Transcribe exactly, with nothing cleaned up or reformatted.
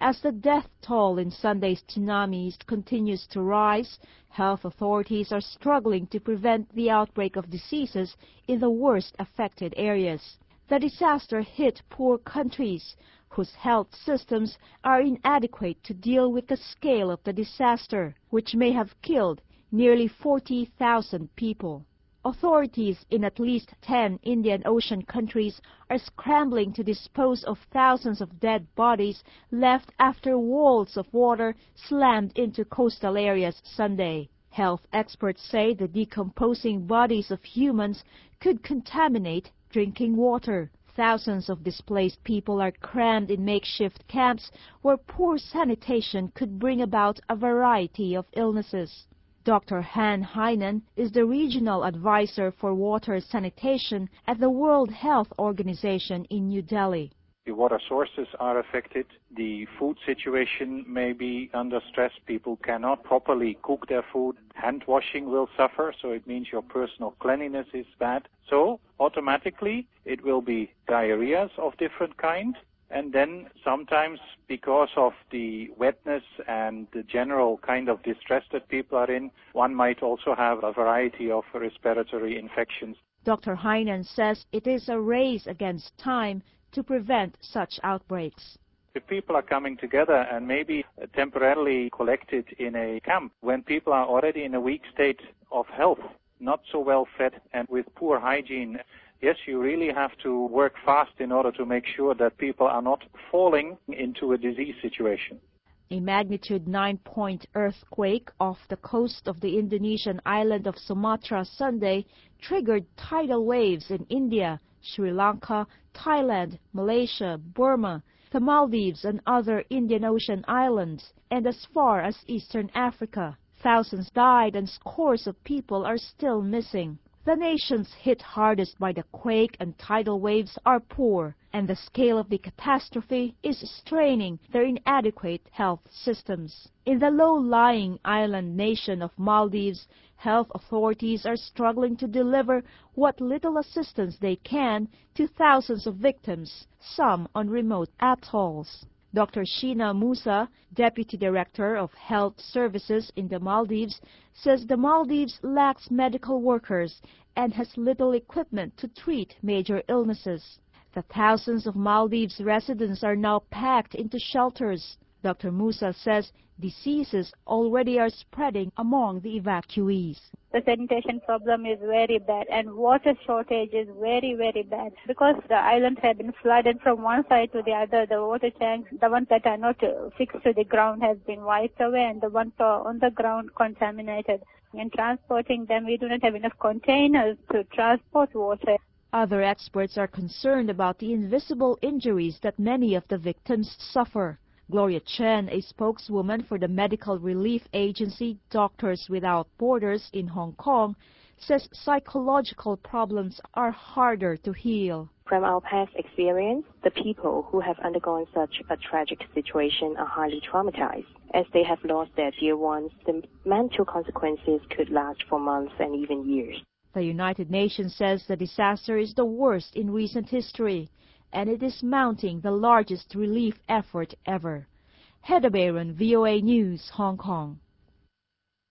As the death toll in Sunday's tsunamis continues to rise, health authorities are struggling to prevent the outbreak of diseases in the worst affected areas. The disaster hit poor countries whose health systems are inadequate to deal with the scale of the disaster, which may have killed nearly forty thousand people. Authorities in at least ten Indian Ocean countries are scrambling to dispose of thousands of dead bodies left after walls of water slammed into coastal areas Sunday. Health experts say the decomposing bodies of humans could contaminate drinking water. Thousands of displaced people are crammed in makeshift camps where poor sanitation could bring about a variety of illnesses. Doctor Han Hainan is the regional advisor for water sanitation at the World Health Organization in New Delhi. The water sources are affected. The food situation may be under stress. People cannot properly cook their food. Hand washing will suffer, so it means your personal cleanliness is bad. So automatically it will be diarrheas of different kinds. And then sometimes, because of the wetness and the general kind of distress that people are in, one might also have a variety of respiratory infections. Doctor Hainan says it is a race against time to prevent such outbreaks. If people are coming together and maybe temporarily collected in a camp, when people are already in a weak state of health, not so well fed and with poor hygiene, yes, you really have to work fast in order to make sure that people are not falling into a disease situation. A magnitude nine point earthquake off the coast of the Indonesian island of Sumatra Sunday triggered tidal waves in India, Sri Lanka, Thailand, Malaysia, Burma, the Maldives and other Indian Ocean islands, and as far as Eastern Africa. Thousands died and scores of people are still missing. The nations hit hardest by the quake and tidal waves are poor, and the scale of the catastrophe is straining their inadequate health systems. In the low-lying island nation of Maldives, health authorities are struggling to deliver what little assistance they can to thousands of victims, some on remote atolls. Doctor Sheena Musa, Deputy Director of Health Services in the Maldives, says the Maldives lacks medical workers and has little equipment to treat major illnesses. The thousands of Maldives residents are now packed into shelters. Doctor Musa says diseases already are spreading among the evacuees. The sanitation problem is very bad and water shortage is very, very bad because the islands have been flooded from one side to the other. The water tanks, the ones that are not fixed to the ground, has been wiped away and the ones on the ground contaminated. In transporting them, we do not have enough containers to transport water. Other experts are concerned about the invisible injuries that many of the victims suffer. Gloria Chen, a spokeswoman for the medical relief agency Doctors Without Borders in Hong Kong, says psychological problems are harder to heal. From our past experience, the people who have undergone such a tragic situation are highly traumatized. As they have lost their dear ones, the mental consequences could last for months and even years. The United Nations says the disaster is the worst in recent history, and it is mounting the largest relief effort ever. Hedda Baron, V O A News, Hong Kong.